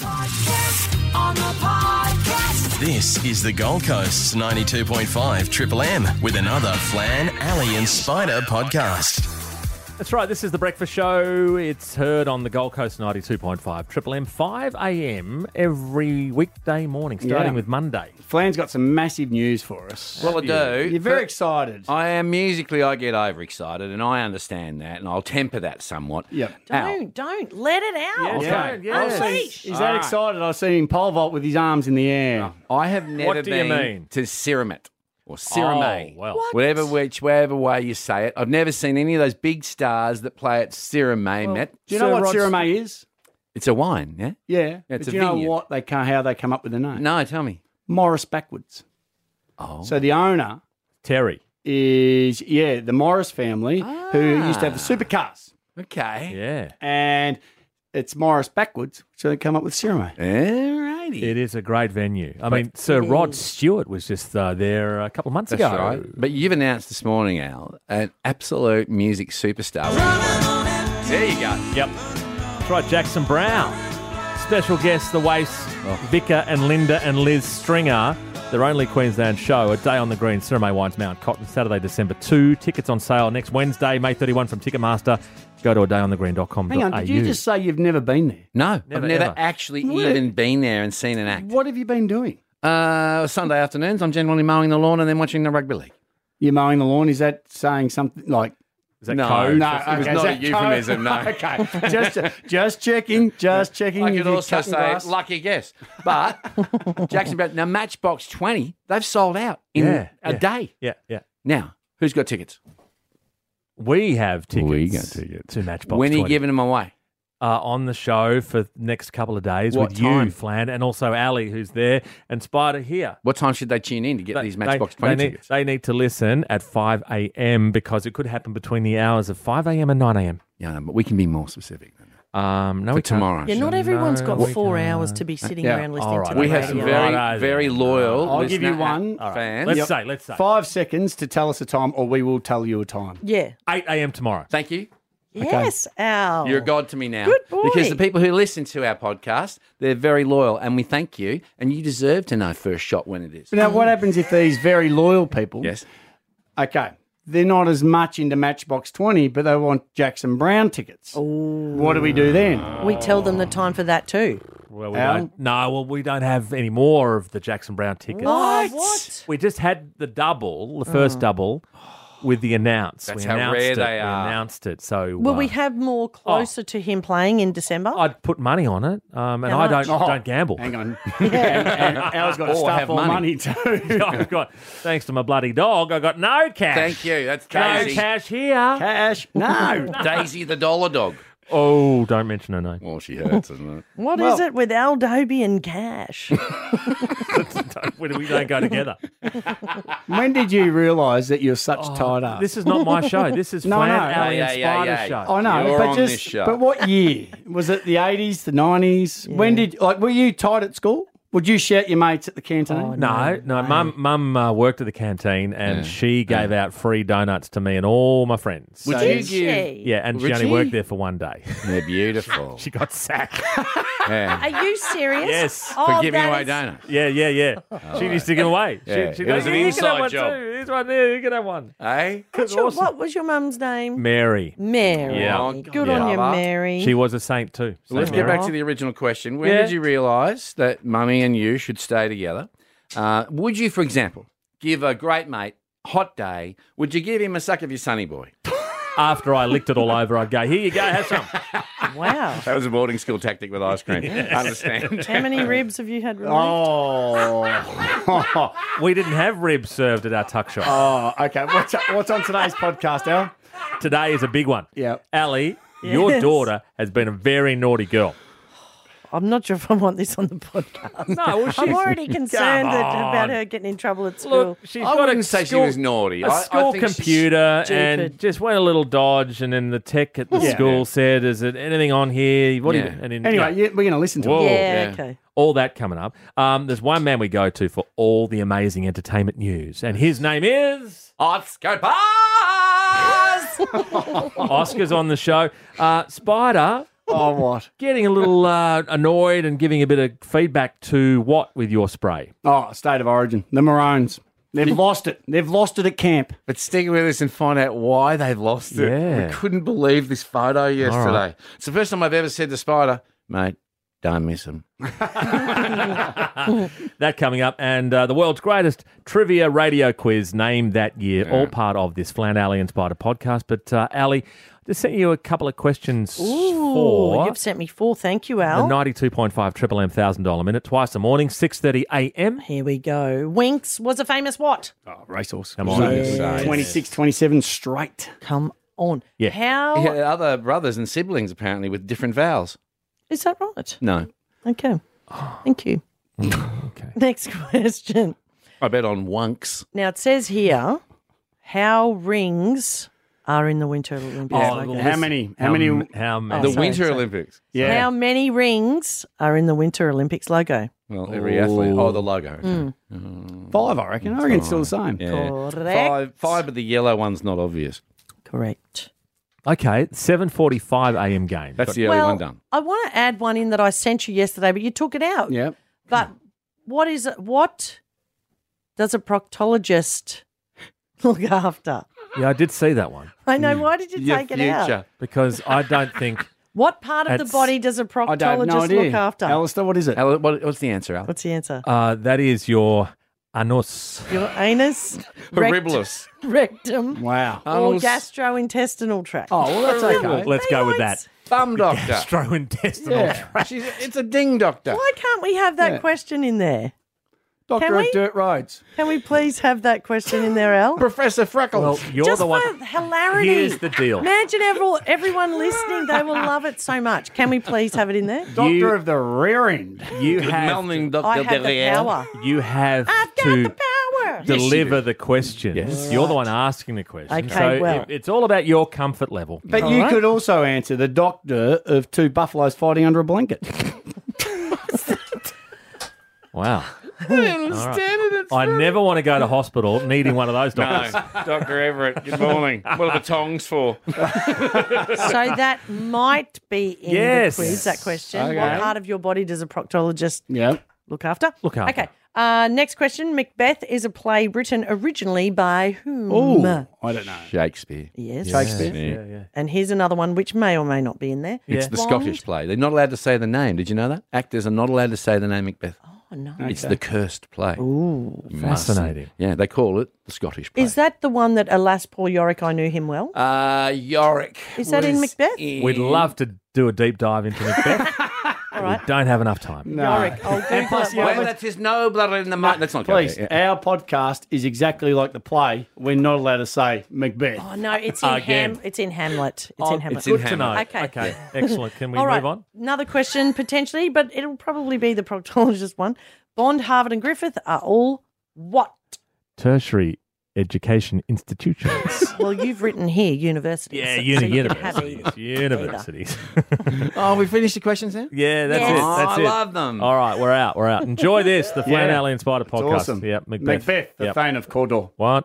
Podcast on the podcast. This is the Gold Coast's 92.5 Triple M with another Flan, Ali and Spider podcast. That's right, this is The Breakfast Show. It's heard on the Gold Coast 92.5 Triple M, 5 a.m. every weekday morning, starting with Monday. Flan's got some massive news for us. Well, I do. You're very excited. I am musically. I get overexcited, and I understand that, and I'll temper that somewhat. Yep. Don't let it out. Yes. He's that excited. I see him pole vault with his arms in the air. I have never What do you been mean? to Ceramet or Ceramay. Oh, well. Whatever way you say it. I've never seen any of those big stars that play at Ceramay, Matt. Do you know what Rod's- Ceramay is? It's a wine, yeah? Yeah. It's but a do you know vineyard. what how they come up with the name? No, tell me. Morris backwards. Oh. So the owner Terry. is, the Morris family who used to have the supercars. Okay. Yeah. And it's Morris backwards, so they come up with Ceramay. Alrighty. It is a great venue. I mean, Sir Rod Stewart was just there a couple of months That's ago. right. But you've announced this morning, Al, an absolute music superstar. There you go. Yep. That's right, Jackson Brown. Special guests, the Wace, Vicar and Linda and Liz Stringer. Their only Queensland show, A Day on the Green, Ceramay Wines, Mount Cotton, Saturday, December 2. Tickets on sale next Wednesday, May 31 from Ticketmaster. Go to adayonthegreen.com.au. Hang on, did you just say you've never been there? No, Never, I've never ever. actually even been there and seen an act. What have you been doing? Sunday afternoons, I'm generally mowing the lawn and then watching the rugby league. You're mowing the lawn. Is that saying something like... Is that No, code? no. It was okay, not is a that euphemism, no. Okay, just checking, just checking. I if could you're also cutting say, grass. lucky guess. But Jackson Brown, now Matchbox 20, they've sold out in a day. Yeah, yeah. Now, who's got tickets? We have tickets. We got tickets. To Matchbox When are you 20. giving them away? On the show for the next couple of days What with time? you, Flan, and also Ali, who's there, and Spider here. What time should they tune in to get these Matchbox 20 tickets? They need to listen at 5 a.m. because it could happen between the hours of 5 a.m. and 9 a.m. Yeah, but we can be more specific than that. No, For we can't. tomorrow. Yeah, not everyone's got we 4 can't. hours to be sitting Yeah. around listening All right, to the We have some radio. very, Righto very then. loyal I'll give you listener one. All right. fans. Let's say. 5 seconds to tell us a time, or we will tell you a time. Yeah. 8 a.m. tomorrow. Thank you. Yes, Al. You're a god to me now. Good boy. Because the people who listen to our podcast, they're very loyal, and we thank you. And you deserve to know first shot when it is. Now, what happens if these very loyal people... Yes. Okay, they're not as much into Matchbox 20, but they want Jackson Brown tickets. What do we do then? We tell them the time for that too. Well, we Al? don't. No, well, we don't have any more of the Jackson Brown tickets. What? We just had the double, the first double, with the announce. That's we how announced rare it. they We are. announced it. So Will we have more closer to him playing in December? I'd put money on it, and How I much? don't gamble. Hang on. and Al's got to Or stuff have all money. money too. I've got, thanks to my bloody dog, I got no cash. Thank you. That's No Daisy. cash here. Cash? No. Daisy the dollar dog. Oh, don't mention her name. Well, she hurts, isn't it? What is it with Al Dobie and Cash? we don't go together. When did you realise that you're such tight ass? This is not my show. This is No, Flan, no. Ali, and Spider's show. I know, You're but on just this show. but what year was it? The 80s, the 90s? When did were you tight at school? Would you shout your mates at the canteen? No. Mum worked at the canteen and she gave out free donuts to me and all my friends. Would So- you Did give... she? Yeah, and she Would only she? worked there for one day. They're beautiful. She got sacked. Yeah. Are you serious? Yes. Oh, For giving that away is- donuts. Yeah. She used to give away. Yeah. She'd It go, was an "You can have inside one job." too. This one there, you can have one. Eh? What was your mum's name? Mary. Mary. Yeah. Good on you, Yeah. Mary. She was a saint too. So let's Saint get Mary. back to the original question. When Yeah. did you realise that Mummy and you should stay together? Would you, for example, give a great mate, hot day, would you give him a suck of your Sunny Boy? After I licked it all over, I'd go, here you go, have some. Wow. That was a boarding school tactic with ice cream. Understand? How many ribs have you had removed? Oh. We didn't have ribs served at our tuck shop. Oh, okay. What's on today's podcast, Al? Today is a big one. Yeah. Ali, your Yes. daughter has been a very naughty girl. I'm not sure if I want this on the podcast. No, well, she's... I'm already concerned Come about on. her getting in trouble at school. Look, she's I got wouldn't a say she school, was naughty. a I school think she's computer and stupid. just went a little dodge, and then the tech at the Yeah. school said, "Is it anything on here?" What? Yeah. Do you, and then, Anyway, yeah, we're going to listen to Whoa. it. yeah, yeah. okay. all that coming up. There's one man we go to for all the amazing entertainment news, and his name is Oscar Paz! Oscar's on the show. Spider, Oh, what? getting a little annoyed and giving a bit of feedback to what with your spray? Oh, State of Origin. The Maroons. They've lost it. They've lost it at camp. But stick with us and find out why they've lost it. Yeah. We couldn't believe this photo yesterday. right. It's the first time I've ever said to Spider, mate, don't miss them. That coming up, and the world's greatest trivia radio quiz named that year, all part of this Flan, Ali and Spider podcast. But Ali, I just sent you a couple of questions for You've sent me 4. Thank you, the Al. 92.5 Triple M $1,000 minute twice a morning, 6:30 a.m. Here we go. Winks was a famous what? Oh, racehorse. Come on. Yes. 26, 27 straight. Come on. Yeah. How He had other brothers and siblings, apparently, with different vowels. is that right? No. Okay. Thank you. Okay. Next question. I bet on Wunks. Now it says here how rings are in the Winter Olympics. Oh, logo. How many? How many? many? The sorry, Winter sorry. Olympics. Yeah. How many rings are in the Winter Olympics logo? Well, every athlete. Oh, the logo. Mm. 5, I reckon. I reckon it's still the same. Yeah. Correct. Five, but the yellow one's not obvious. Correct. Okay, 7:45 a.m. game. That's the early Well, one done. I want to add one in that I sent you yesterday, but you took it out. Yep. But what is it? What does a proctologist look after? Yeah, I did see that one I know. Why did you Your take it out? future. because I don't think What part of the That's- body does a I don't have no proctologist idea. look after? Alistair, what is it? What's the answer, Al? What's the answer? that is your anus. Your anus, Horribilis. rectum, Wow. or gastrointestinal tract. Oh, well, that's okay. Let's go with that. Bum doctor. Gastrointestinal Yeah. tract. It's a ding doctor. Why can't we have that Yeah. question in there? Doctor Can of we? Dirt Roads. Can we please have that question in there, Al? Professor Freckles. Well, you're Just the one. for hilarity. Here's the deal. Imagine everyone listening; they will love it so much. Can we please have it in there? Doctor of the rear end. You Good have Melning I Doctor have the Derriere. power. you have I've got to the power. deliver the questions. Yes. You're the one asking the question. Okay, so well. it's all about your comfort level. But All you right. could also answer the doctor of 2 buffaloes fighting under a blanket. Wow. I never want to go to hospital needing one of those No, doctors. Dr. Everett, good morning. What are the tongs for? So that might be in Yes. the quiz. That question: Okay. What part of your body does a proctologist Yep. look after? Look after. Okay. Next question: Macbeth is a play written originally by whom? Oh, I don't know. Shakespeare. Yes. Shakespeare. Yeah. And here's another one which may or may not be in there. It's Yeah. the Bond. Scottish play. They're not allowed to say the name. Did you know that? Actors are not allowed to say the name Macbeth. Oh no. It's the cursed play. Ooh. You must- Fascinating. Yeah, they call it the Scottish play. Is that the one that, alas, poor Yorick, I knew him well? Yorick. Is that in was Macbeth? We'd love to do a deep dive into Macbeth. All right. We don't have enough time. No. Yorick, I'll And Google plus, it. yeah, Well, that is nobler in the mind. Let's not go please, there. Yeah. our podcast is exactly like the play. We're not allowed to say Macbeth. Oh no, it's in Again. It's in Hamlet. It's in Hamlet. it's in Good to know. Hamlet. Okay. Excellent. Can we All right. move on? Another question potentially, but it'll probably be the proctologist one. Bond, Harvard, and Griffith are all what? Tertiary education institutions. Well, you've written here universities. Yeah, so you can universities. have Universities. Oh, we finished the questions now? Yeah, that's Yes. it. Oh, That's I it. love them. All right, we're out. We're out. Enjoy this, the Flan, Yeah. Ali and Spider It's podcast. awesome. Yep, Macbeth. the Yep. Thane of Cawdor. What?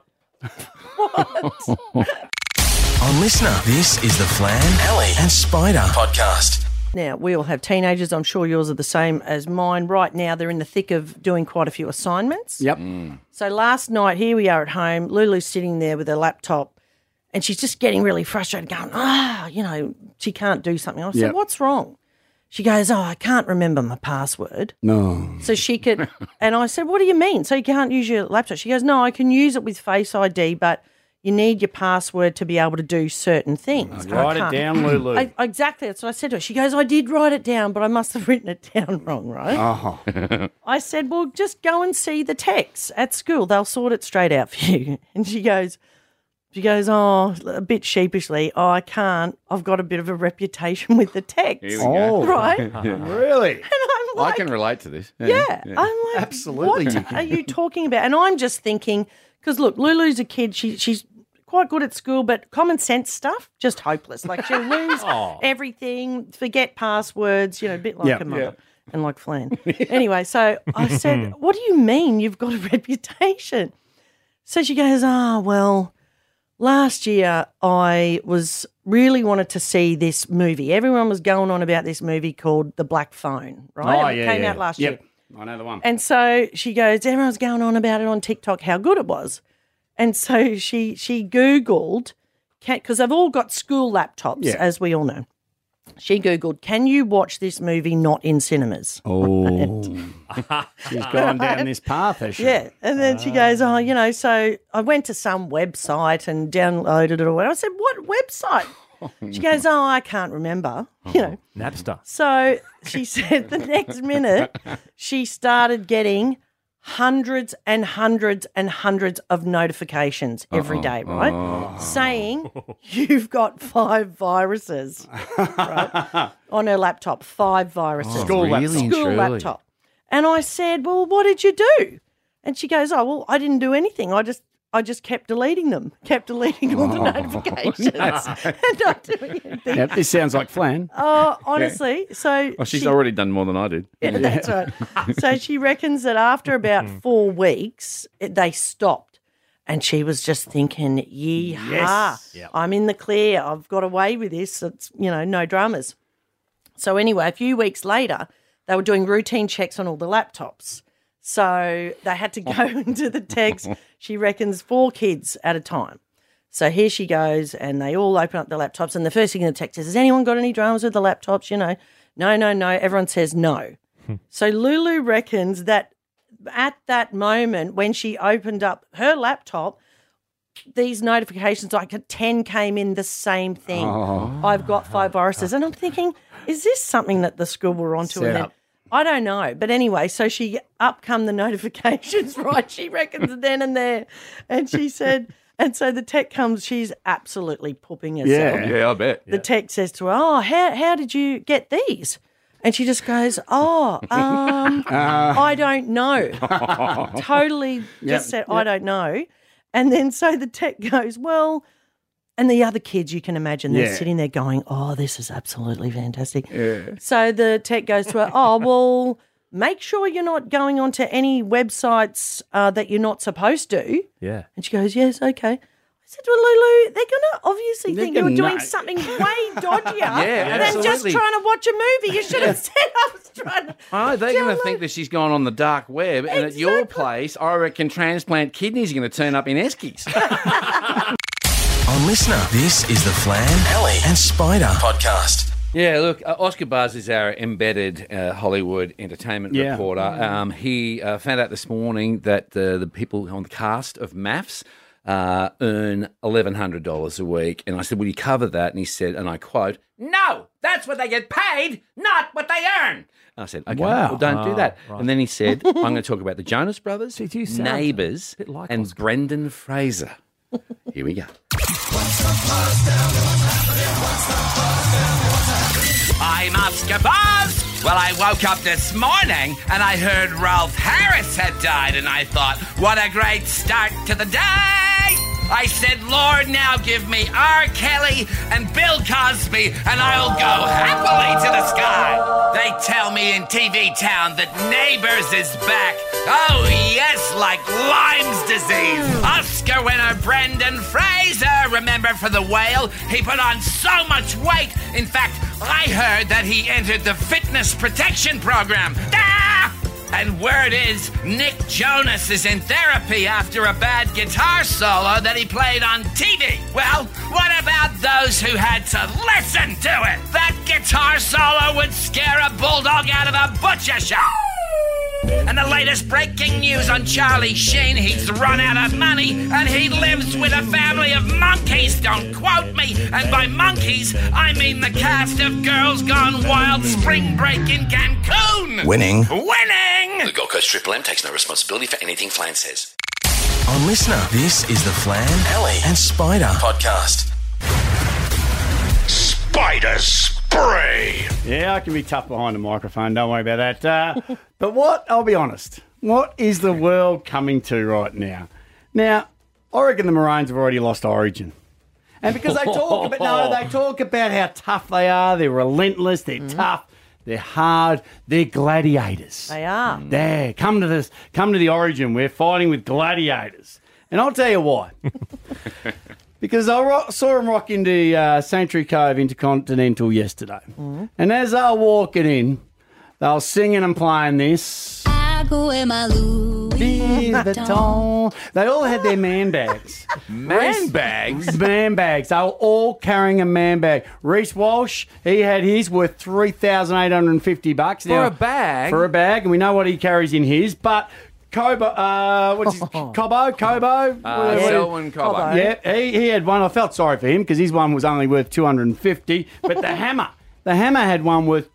On Listener, this is the Flan, Ali and Spider podcast. Now, we all have teenagers. I'm sure yours are the same as mine. Right now, they're in the thick of doing quite a few assignments. Yep. So last night, here we are at home. Lulu's sitting there with her laptop and she's just getting really frustrated, going, she can't do something. I said, Yep. what's wrong? She goes, I can't remember my password. No. So she could, and I said, what do you mean? So you can't use your laptop? She goes, no, I can use it with Face ID, but you need your password to be able to do certain things. And I Write it can't. down, Lulu. Exactly. That's what I said to her. She goes, I did write it down, but I must have written it down wrong, right? Oh. I said, well, just go and see the techs at school. They'll sort it straight out for you. And she goes, oh, a bit sheepishly, oh, I can't. I've got a bit of a reputation with the techs. Here we go. Oh. Right? And Really? I'm I like, can relate to this. yeah. I'm like, Absolutely you what are you talking about? And I'm just thinking, because look, Lulu's a kid. She's quite good at school, but common sense stuff, just hopeless. Like she'll lose everything, forget passwords, a bit like Yeah, her mother. yeah. And like Flan. Anyway, so I said, what do you mean you've got a reputation? So she goes, well, last year I was really wanted to see this movie. Everyone was going on about this movie called The Black Phone, right? It came out last year. Yep, I know the one. And so she goes, everyone's going on about it on TikTok, how good it was. And so she Googled, because they've all got school laptops, as we all know. She Googled, can you watch this movie not in cinemas? Oh, she's gone down this path, has she? Yeah. And then she goes, so I went to some website and downloaded it or whatever. I said, what website? She goes, I can't remember, Napster. So she said the next minute she started getting hundreds and hundreds and hundreds of notifications every day, right? Saying you've got 5 viruses, right? On her laptop, 5 viruses. School laptop. And I said, well, what did you do? And she goes, I didn't do anything. I just kept deleting them, all the notifications and not doing anything. Yep, this sounds like Flan. Oh, honestly. So she's already done more than I did. Yeah, that's right. So she reckons that after about 4 weeks, they stopped. And she was just thinking, Yes. Yep. I'm in the clear. I've got away with this. It's, no dramas. So anyway, a few weeks later, they were doing routine checks on all the laptops. So they had to go into the text. She reckons 4 kids at a time. So here she goes, and they all open up the laptops. And the first thing in the text is, has anyone got any dramas with the laptops? No. Everyone says no. So Lulu reckons that at that moment when she opened up her laptop, these notifications, like 10 came in the same thing. I've got 5 viruses. And I'm thinking, is this something that the school were onto? Set And up. I don't know. But anyway, so up come the notifications, right? She reckons then and there. And she said, and so the tech comes, she's absolutely pooping herself. Yeah, I bet. The tech says to her, how did you get these? And she just goes, I don't know. Totally just said, I don't know. And then so the tech goes, well, and the other kids, you can imagine, they're sitting there going, this is absolutely fantastic. Yeah. So the tech goes to her, well, make sure you're not going onto any websites that you're not supposed to. Yeah. And she goes, yes, okay. I said to her, Lulu, they're going to obviously think you're doing something way dodgier than just trying to watch a movie. You should have said I was trying to. Oh, they're going to think that she's gone on the dark web, and at your place, I reckon transplant kidneys are going to turn up in Eskies. On Listener, this is the Flan, Alley and Spider podcast. Yeah, look, Oscar Buzz is our embedded Hollywood entertainment reporter. He found out this morning that the people on the cast of MAFS earn $1,100 a week. And I said, will you cover that? And he said, and I quote, no, that's what they get paid, not what they earn. And I said, okay, well, don't do that. Right. And then he said, I'm going to talk about the Jonas Brothers, you sound Neighbours, a bit like and Oscar. Brendan Fraser. Here we go. I'm Oscar Buzz. Well, I woke up this morning and I heard Ralph Harris had died, and I thought, what a great start to the day. I said, Lord, now give me R. Kelly and Bill Cosby, and I'll go happily to the sky. They tell me in TV Town that Neighbours is back. Oh, yes, like Lyme's disease. Oscar winner Brendan Fraser, remember for The Whale? He put on so much weight. In fact, I heard that he entered the fitness protection program. Ah! And word is, Nick Jonas is in therapy after a bad guitar solo that he played on TV. Well, what about those who had to listen to it? That guitar solo would scare a bulldog out of a butcher shop. And the latest breaking news on Charlie Sheen, he's run out of money and he lives with a family of monkeys. Don't quote me. And by monkeys, I mean the cast of Girls Gone Wild Spring Break in Cancun. Winning. Winning! The Gold Coast Triple M takes no responsibility for anything Flan says. On Listener, this is the Flan, Alley and Spider podcast. Spider spray! Yeah, I can be tough behind the microphone. Don't worry about that. But I'll be honest, what is the world coming to right now? Now, I reckon the Maroons have already lost Origin. And because they talk about how tough they are, they're relentless, they're tough, they're hard, they're gladiators. They are. There, come to the Origin. We're fighting with gladiators. And I'll tell you why. Because I saw him rock into Sanctuary Cove Intercontinental yesterday. And as they were walking in, they were singing and playing this. I go in my Louis Vuitton. They all had their man bags. Man bags? Man bags. They were all carrying a man bag. Reece Walsh, he had his worth $3,850 For a bag? For a bag, and we know what he carries in his. But Cobo, what's his Cobo? Selwyn Cobbo. Yeah, he had one. I felt sorry for him because his one was only worth $250. But the Hammer had one worth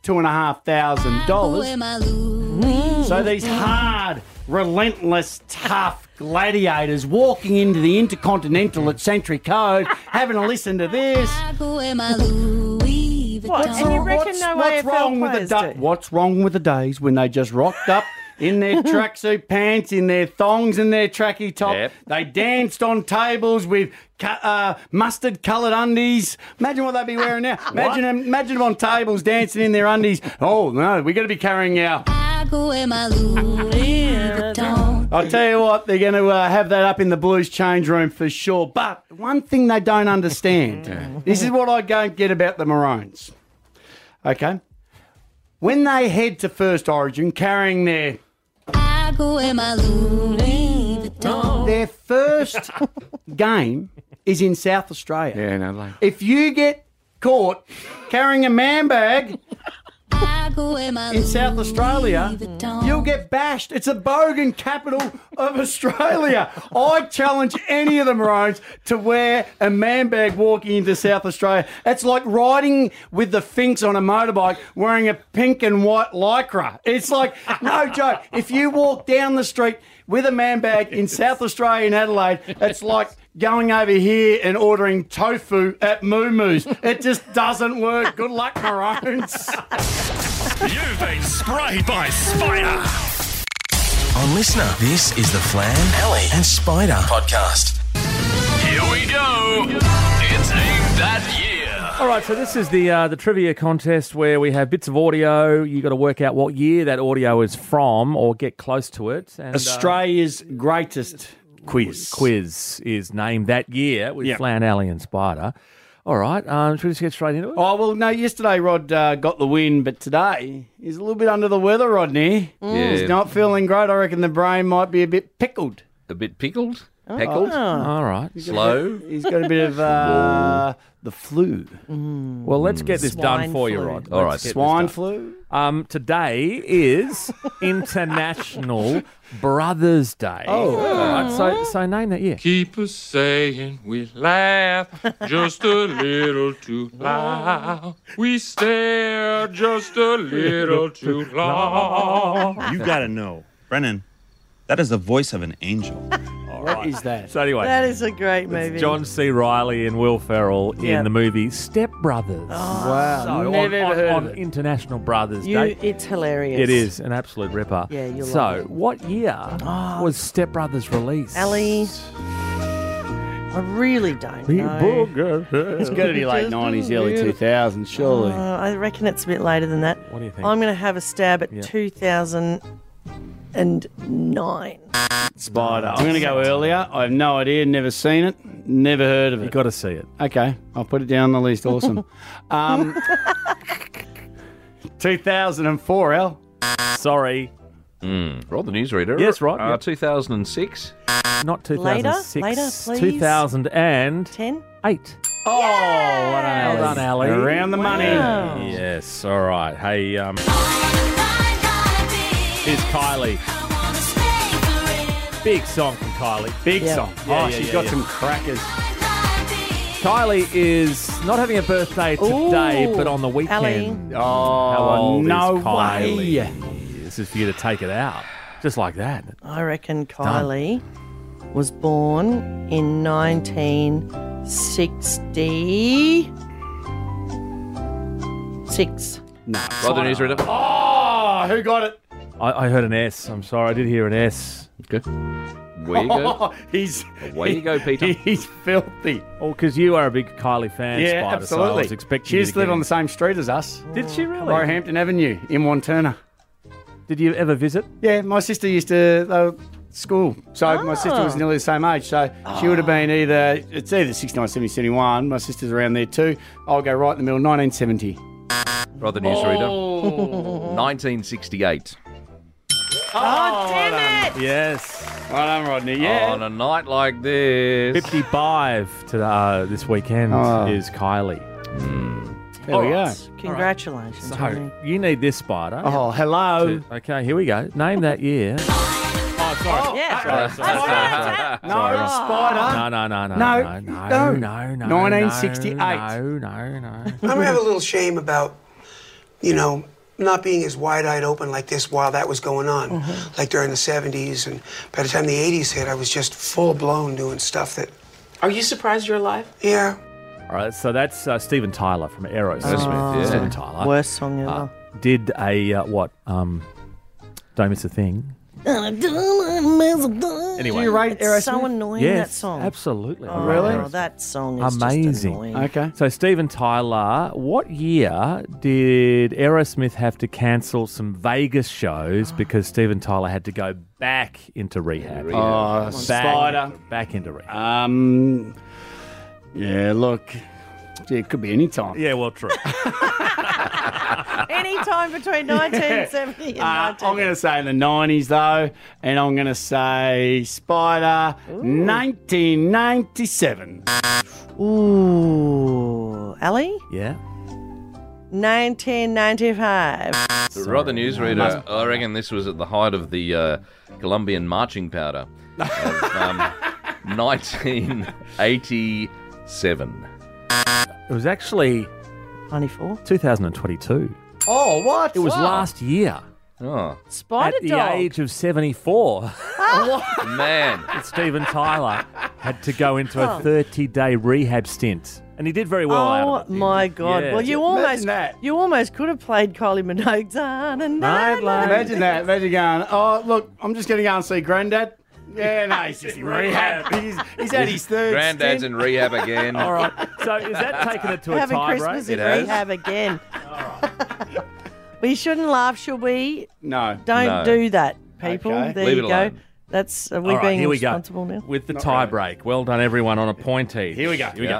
$2,500. So these hard, relentless, tough gladiators walking into the Intercontinental at Sanctuary Cove, having a listen to this. I go in my Louis Vuitton. What? And you reckon no AFL players do? What's wrong with the days when they just rocked up in their tracksuit pants, in their thongs and their tracky top? Yep. They danced on tables with mustard-coloured undies. Imagine what they'd be wearing now. Imagine them on tables dancing in their undies. Oh, no, we got to be carrying our... I go in my Louis Vuitton. I'll tell you what, they're going to have that up in the Blues change room for sure. But one thing they don't understand, this is what I don't get about the Maroons. Okay? When they head to First Origin carrying their... I go in my Louis Vuitton. Their first game is in South Australia. Yeah, no, like... If you get caught carrying a man bag I go in my in South Australia, you'll get bashed. It's a bogan capital of Australia. I challenge any of the Maroons to wear a man bag walking into South Australia. It's like riding with the Finks on a motorbike wearing a pink and white lycra. It's like, no joke. If you walk down the street with a man bag in South Australia in Adelaide, it's like going over here and ordering tofu at Moo Moo's. It just doesn't work. Good luck, Maroons. You've been sprayed by Spider. On Listener, this is the Flan, Ellie and Spider podcast. Here we go. It's aimed at year. All right, so this is the trivia contest where we have bits of audio. You got to work out what year that audio is from or get close to it. And, Australia's greatest quiz is named that year with Yep. Flan, Alley and Spider. All right, should we just get straight into it? Oh, well, no, yesterday Rod got the win, but today he's a little bit under the weather, Rodney. He's not feeling great. I reckon the brain might be a bit pickled. A bit pickled? Peckled? All right. Slow? He's got a bit of the flu. Well, let's get this done Swine for you, flu. Rod. All right. Let's get this Swine done. flu? Today is International Brothers Day. Oh. All right, so name that year. Keep us saying we laugh just a little too loud. We stare just a little too long. You gotta know, Brennan, that is the voice of an angel. What is that? So anyway, That is a great movie. John C. Reilly and Will Ferrell in Yep. the movie Step Brothers. Wow. So Never ever heard on of it. International Brothers Day. It's hilarious. It is an absolute ripper. Yeah, you'll So, love it. what year was Step Brothers released? Ali, I really don't know. It's got to be late 90s, early 2000s, surely. I reckon it's a bit later than that. What do you think? I'm going to have a stab at Yeah. 2009. Spider. I'm going to go earlier. I have no idea, never seen it, never heard of You it. got to see it. Okay, I'll put it down on the list. Awesome. 2004, Al. Sorry, Rod, the newsreader. Yes, Rod, yep. 2006. not 2006. Later, please. 2008. 10? Oh, Well done, Ali. Around the money. Wow. Yes, all right. Hey, here's Kylie. Big song from Kylie. Big Yeah. song. Yeah, Oh, yeah, she's yeah, got yeah. some crackers. Kylie is not having a birthday today, Ooh, but on the weekend. Ali. How Oh, old no is Kylie? way. This is for you to take it out. Just like that. I reckon Kylie was born in 1966. Rod, the newsreader. Oh, who got it? I heard an S. I'm sorry, I did hear an S. Good. Where you go? Oh, he's Away you go, Peter. He's filthy. Oh, because you are a big Kylie fan, Yeah, Spider, absolutely. so I was expecting She you used to to live get on it. the same street as us. Did she really? Roehampton Avenue in Wanturna. Did you ever visit? Yeah, my sister used to. school. So my sister was nearly the same age. So she would have been either 69, 70, 71. My sister's around there too. I'll go right in the middle, 1970. Right, the newsreader. 1968. Oh, damn it! Yes. Well done, Rodney. Yeah. On a night like this. 55 to this weekend is Kylie. There we go. Congratulations. So Rodney. you need this, Spider. Oh, hello. Okay, here we go. Name that year. Oh, sorry. Yeah. No, Spider. No. 1968. No. I'm going to have a little shame about, not being as wide-eyed open like this while that was going on, like during the 70s. And by the time the 80s hit, I was just full-blown doing stuff that... Are you surprised you're alive? Yeah. All right, so that's Steven Tyler from Aerosmith. Steven Tyler. Worst song ever. Did a, Don't Miss a Thing. Anyway. Do you rate It's Aerosmith? so annoying, Yes, that song. absolutely. Oh, Really? that song is Amazing. just annoying. Okay. So, Steven Tyler, what year did Aerosmith have to cancel some Vegas shows because Steven Tyler had to go back into rehab? Oh, Spider. Back into rehab. Yeah, look. Gee, it could be any time. Yeah, well, true. Any time between 1970 and I'm going to say in the 90s, though, and I'm going to say Spider 1997. Ooh. Ali? Yeah. 1995. Right, the newsreader. I reckon this was at the height of the Colombian marching powder of 1987. It was actually 94. 2022. Oh, what? It was last year. Oh, Spider At the Dog. age of 74, man. Steven Tyler had to go into a 30-day rehab stint. And he did very well out Oh of it. my God! Yeah. Well, you almost could have played Kylie Minogue's on and Imagine that. Imagine going, oh, look, I'm just going to go and see Granddad. Yeah, no, he's just in rehab. He's at his third Granddad's stint. in rehab again. All right. So is that taking it to a having tie Christmas break? in rehab again. We shouldn't laugh, should we? No. Don't do that, people. Okay. There Leave you it go. alone. That's All we right, being here we go. responsible now. With the tie break. Well done, everyone, on a point each. Here we go. Here we go.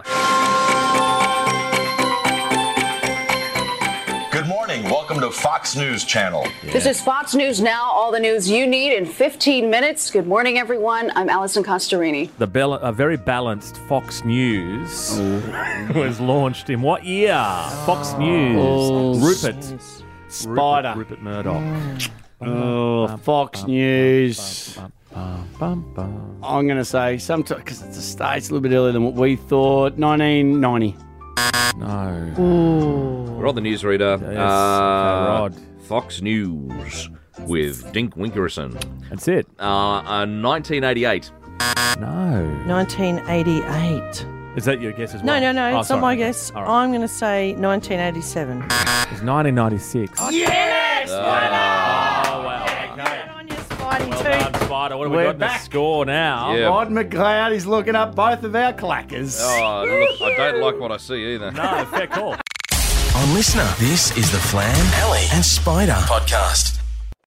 Good morning. Welcome to Fox News Channel. This is Fox News Now, all the news you need in 15 minutes. Good morning, everyone. I'm Alison Costarini. A very balanced Fox News was launched in what year? Fox News. Rupert. Spider. Rupert Murdoch. Fox News. I'm I'm going to say, because it's a States, a little bit earlier than what we thought, 1990. No. We're on the newsreader. Yes. Rod. Fox News with Dink Winkerson. That's it. 1988. No. 1988. Is that your guess as well? No, Oh, it's not my sorry. guess. All right. I'm going to say 1987. It's 1996. Yes! Oh, wow. Good on you, Spidey, Well too. done, Spider. What have we We're got in the back. score now? Yeah. Rod McLeod is looking up both of our clackers. Oh, look, I don't like what I see either. No, fair call. On Listener, this is the Flan, Ellie, and Spider podcast.